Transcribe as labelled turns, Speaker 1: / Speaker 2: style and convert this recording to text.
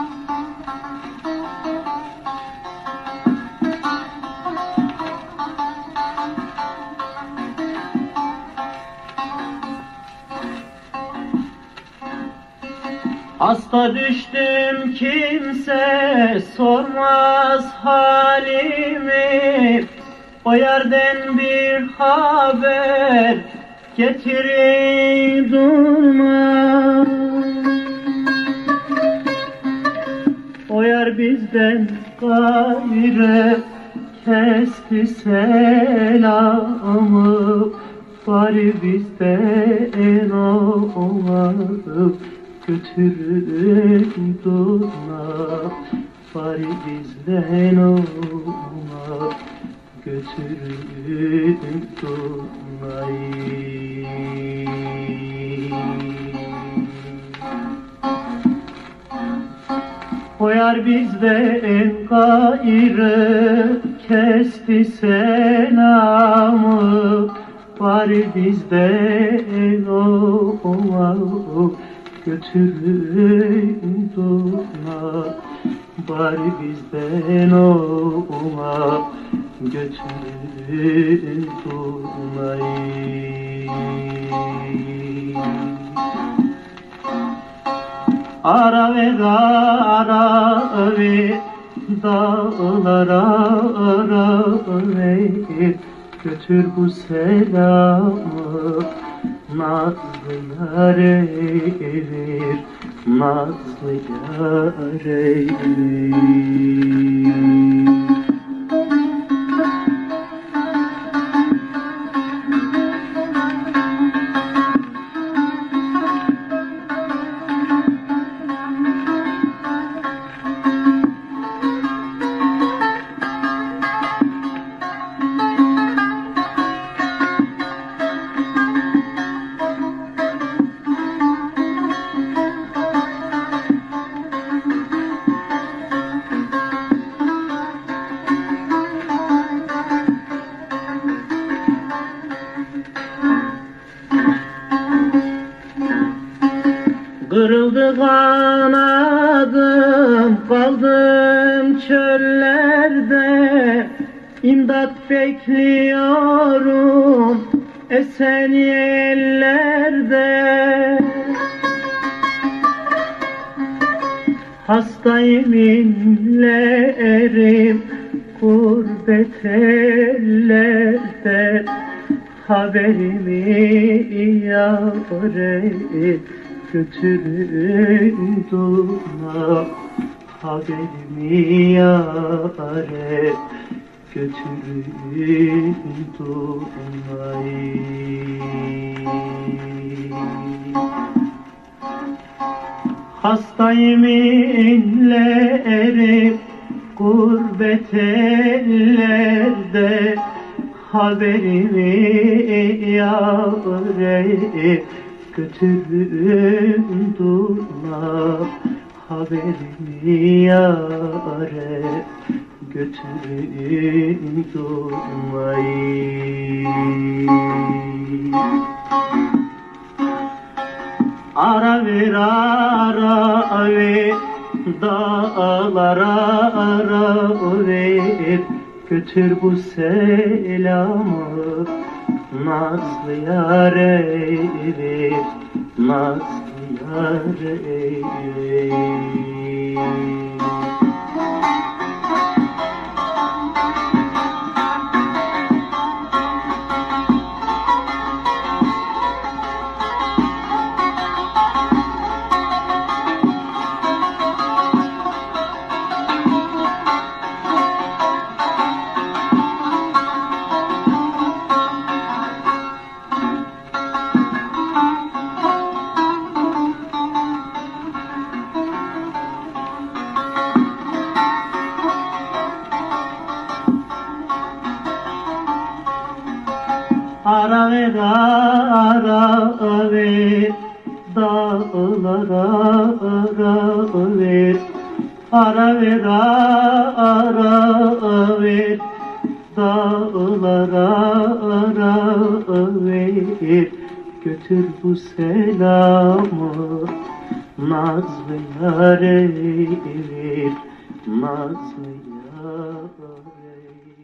Speaker 1: Hasta düştüm, kimse sormaz halimi. O yerden bir haber getirin durma. O yer bizden gayrı kesti selamı. Bari bizden olmadı, götürün durma. Bari bizden olma, götürün durmayı. O yar bizden gayrı kesti selamı. Bari bizden olma, götürün durma. Bari bizden olma, götürün durmayı. Ara ver, ara ver, dağlara ara ver. Götür bu selamı nazlı yâre ver, nazlı yâre ver. Kırıldı kanadım, kaldım çöllerde. İmdat bekliyorum esen yerlerde. Hastayım, inlerim gurbet ellerde. Haberimi yar et, götürün durma. Haberimi yar et, götürün durmayı. Hastayım, inlerim gurbet ellerde. Haberimi yar et, götürün durma. Haberimi yar et, götürün durmayı. Ara ver, ara ver, dağlara ara ver. Götür bu selamı nazlı yâre ver, nazlı yâre ver. Ara ver, ara ver, dağlara ara ver. Ara ver, ara ver, dağlara ara ver. Götür bu selamı Nazlı yâre, nazlı yâre.